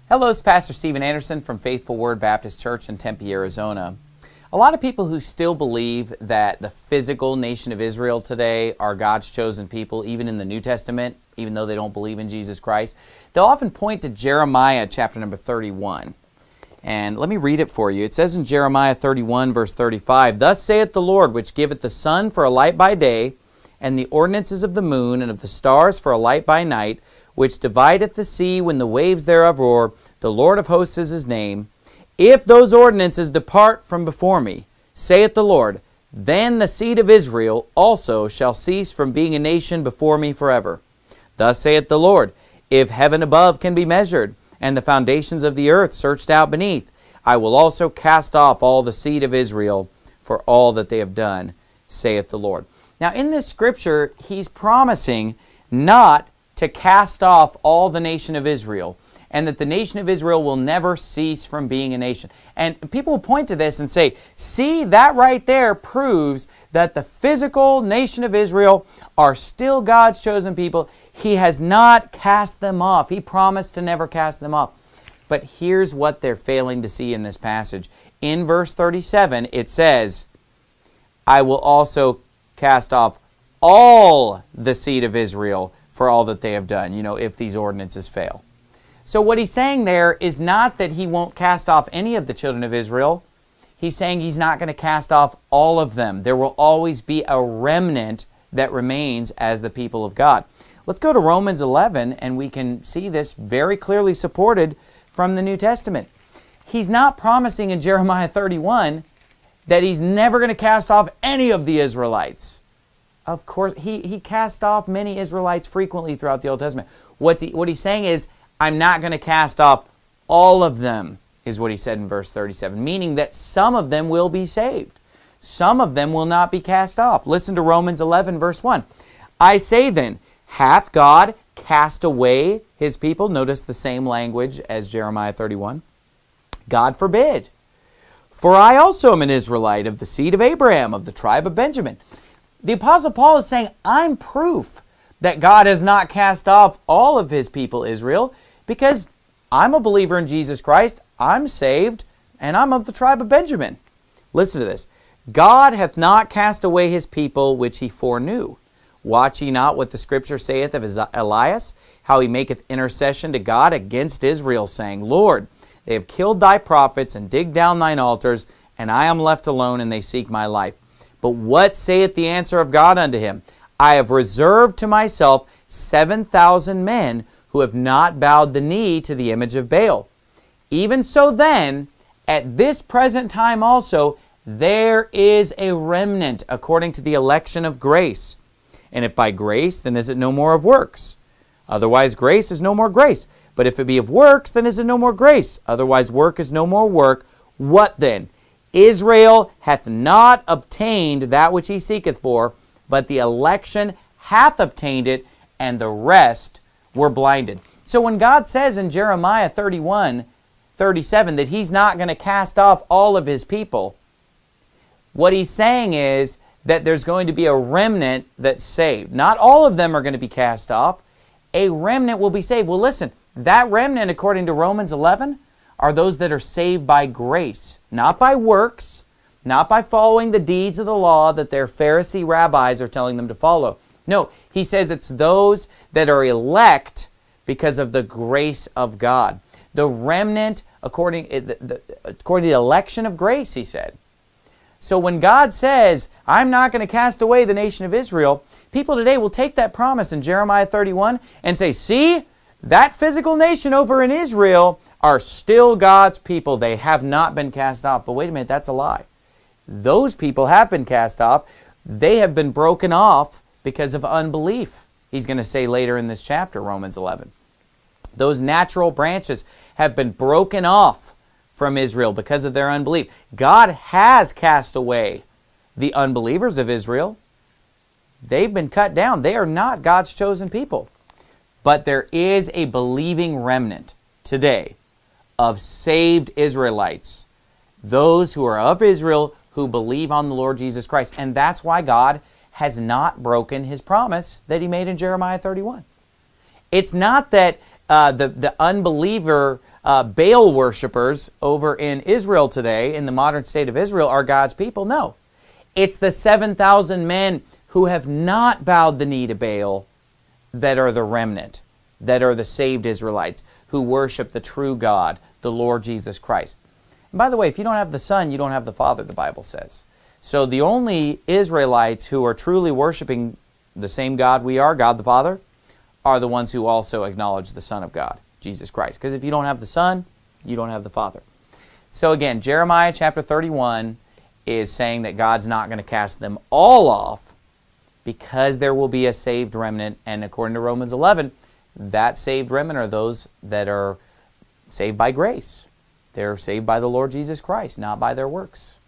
Hello, it's Pastor Steven Anderson from Faithful Word Baptist Church in Tempe, Arizona. A lot of people who still believe that the physical nation of Israel today are God's chosen people, even in the New Testament, even though they don't believe in Jesus Christ, they'll often point to Jeremiah chapter number 31. And let me read it for you. It says in Jeremiah 31, verse 35, "Thus saith the Lord, which giveth the sun for a light by day, and the ordinances of the moon and of the stars for a light by night, which divideth the sea when the waves thereof roar, the Lord of hosts is his name. If those ordinances depart from before me, saith the Lord, then the seed of Israel also shall cease from being a nation before me forever. Thus saith the Lord, if heaven above can be measured, and the foundations of the earth searched out beneath, I will also cast off all the seed of Israel for all that they have done, saith the Lord." Now in this scripture, he's promising not to cast off all the nation of Israel, and that the nation of Israel will never cease from being a nation. And people will point to this and say, see, that right there proves that the physical nation of Israel are still God's chosen people. He has not cast them off. He promised to never cast them off. But here's what they're failing to see in this passage. In verse 37, it says, I will also cast off all the seed of Israel for all that they have done, if these ordinances fail. So what he's saying there is not that he won't cast off any of the children of Israel. He's saying he's not going to cast off all of them. There will always be a remnant that remains as the people of God. Let's go to Romans 11, and we can see this very clearly supported from the New Testament. He's not promising in Jeremiah 31 that he's never going to cast off any of the Israelites. Of course, he cast off many Israelites frequently throughout the Old Testament. What he's saying is, I'm not going to cast off all of them, is what he said in verse 37, meaning that some of them will be saved. Some of them will not be cast off. Listen to Romans 11, verse 1. I say then, hath God cast away his people? Notice the same language as Jeremiah 31. God forbid. For I also am an Israelite of the seed of Abraham, of the tribe of Benjamin. The Apostle Paul is saying, I'm proof that God has not cast off all of his people, Israel, because I'm a believer in Jesus Christ, I'm saved, and I'm of the tribe of Benjamin. Listen to this. God hath not cast away his people which he foreknew. Watch ye not what the Scripture saith of Elias, how he maketh intercession to God against Israel, saying, Lord, they have killed thy prophets and digged down thine altars, and I am left alone, and they seek my life. But what saith the answer of God unto him? I have reserved to myself 7,000 men who have not bowed the knee to the image of Baal. Even so then, at this present time also, there is a remnant according to the election of grace. And if by grace, then is it no more of works? Otherwise grace is no more grace. But if it be of works, then is it no more grace? Otherwise work is no more work. What then? Israel hath not obtained that which he seeketh for, but the election hath obtained it, and the rest were blinded. So when God says in Jeremiah 31, 37 that he's not going to cast off all of his people, what he's saying is that there's going to be a remnant that's saved. Not all of them are going to be cast off. A remnant will be saved. Well, listen, that remnant, according to Romans 11, are those that are saved by grace, not by works, not by following the deeds of the law that their Pharisee rabbis are telling them to follow. No, he says it's those that are elect because of the grace of God. The remnant, according to the election of grace, he said. So when God says, I'm not going to cast away the nation of Israel, people today will take that promise in Jeremiah 31 and say, see, that physical nation over in Israel are still God's people. They have not been cast off. But wait a minute, that's a lie. Those people have been cast off. They have been broken off because of unbelief. He's going to say later in this chapter, Romans 11. Those natural branches have been broken off from Israel because of their unbelief. God has cast away the unbelievers of Israel. They've been cut down. They are not God's chosen people. But there is a believing remnant today of saved Israelites, those who are of Israel who believe on the Lord Jesus Christ. And that's why God has not broken his promise that he made in Jeremiah 31. It's not that the unbeliever Baal worshipers over in Israel today, in the modern state of Israel, are God's people. No. It's the 7,000 men who have not bowed the knee to Baal that are the remnant, that are the saved Israelites, who worship the true God, the Lord Jesus Christ. And by the way, if you don't have the Son, you don't have the Father, the Bible says. So the only Israelites who are truly worshiping the same God we are, God the Father, are the ones who also acknowledge the Son of God, Jesus Christ. Because if you don't have the Son, you don't have the Father. So again, Jeremiah chapter 31 is saying that God's not going to cast them all off because there will be a saved remnant. And according to Romans 11, that saved remnant are those that are saved by grace. They're saved by the Lord Jesus Christ, not by their works.